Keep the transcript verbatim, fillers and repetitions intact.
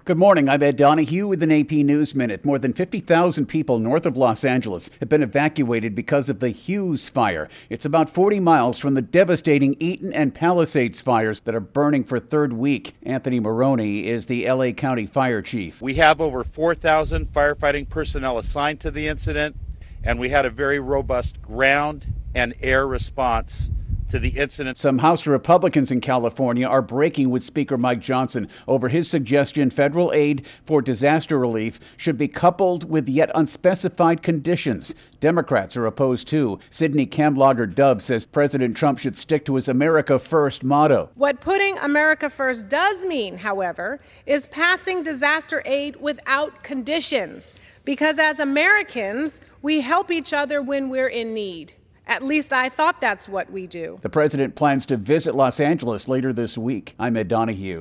Good morning. I'm Ed Donahue with an A P News Minute. More than fifty thousand people north of Los Angeles have been evacuated because of the Hughes Fire. It's about forty miles from the devastating Eaton and Palisades fires that are burning for third week. Anthony Maroney is the L A County Fire Chief. We have over four thousand firefighting personnel assigned to the incident, and we had a very robust ground and air response to the incident. Some House Republicans in California are breaking with Speaker Mike Johnson over his suggestion federal aid for disaster relief should be coupled with yet unspecified conditions. Democrats are opposed too. Sydney Kamlager Dove says President Trump should stick to his America First motto. What putting America First does mean, however, is passing disaster aid without conditions, because as Americans, we help each other when we're in need. At least I thought that's what we do. The president plans to visit Los Angeles later this week. I'm Ed Donahue.